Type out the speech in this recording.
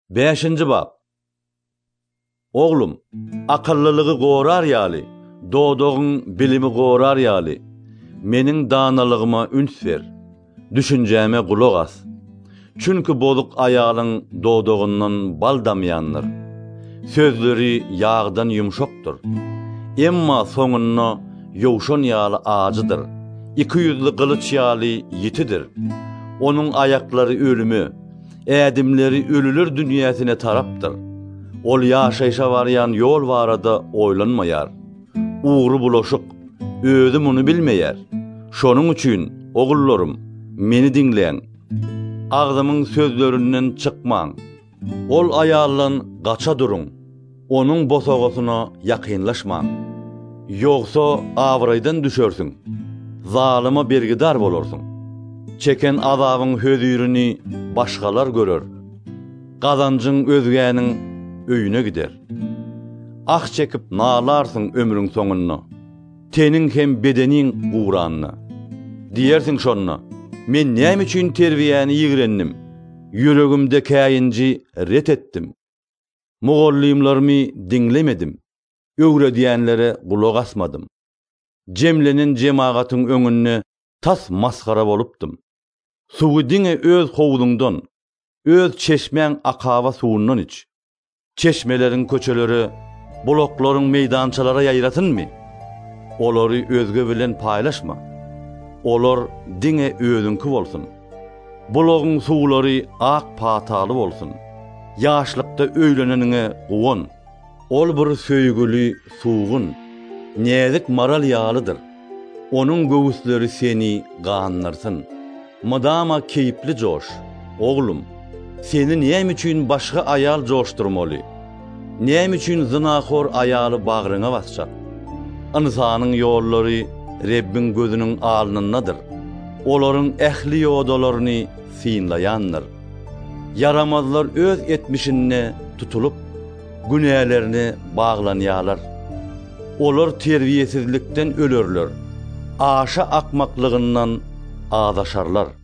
5-nji bab. Oglum, akıllylygy gorar ýaly, dodogyň bilimi gorar ýaly. Meniň danalygyma üns ber, düşünjäme gulak as. Çünki boluq ayalyň dodogundan bal damýandyr. Sözleri ýağdan ýumşakdyr. Emma soňunda ýowşan ýaly ajydyr. 200'li kılıç ýaly ýitidir. Onuň ayaklary ölümü, ädimleri ölülür dünýäsine tarapdyr. Ol ýaşaýşa barýan ýol barada oýlanmaýar. Ugry bulaşyk, özü muny bilmeýär. Şonuň üçin, ogullarym, meni diňleň. Agdymyň sözlerinden çykmaň. Ol aýalyň gaça duruň. Onuň bosagosyna ýakynlaşmaň. Ýogsa awraýdan düşersiň. Zalyma bergidar bolarsyň. Çeken azabyň hödürini başgalar görer. Gazanjyň özgäniň öýüne gider. Ah çekip nalarsın ömrüň soňunda. Teniň hem bedeniň guranyna. Diýersiň şonna, men näme üçin terbiýäni ýigrendim? Yüregimde käýinji ret etdim. Mugallymlarymy diňlemedim. Öwre diýenlere gulak asmadım. Jemlenen jemagatyň öňünde tas maskara bolupdym. Suwy diňe öz howluňdan, öz çeşmeň akaba suwundan iç. Çeşmeleriň köçeleri, bulaklaryň meýdançalara ýaýratynmy? Olary özge bilen paýlaşma. Olar diňe özüňki bolsun. Bulagyň suwlary ak pataly bolsun. Ýaşlykda öýleneniňe guwan. Ol bir söýgüli, suwgun, näzik maral ýalydyr. Onuň göwüsleri seni ganlarsyn. Madama keyipli joş. Oglum, seni näme üçin başga ayal joşdurmaly? Näme üçin zinahor ayaly bagryňa basjak? Insanyň ýollary Rebbin gözüniň alnyndadyr. Olaryň ähli ýodalaryny synlaýandyr. Yaramazlar öz etmişine tutulup günälerini baglanýarlar. Olar terbiýesizlikden ölerler. Aşa akmaklygyndan azaşarlar.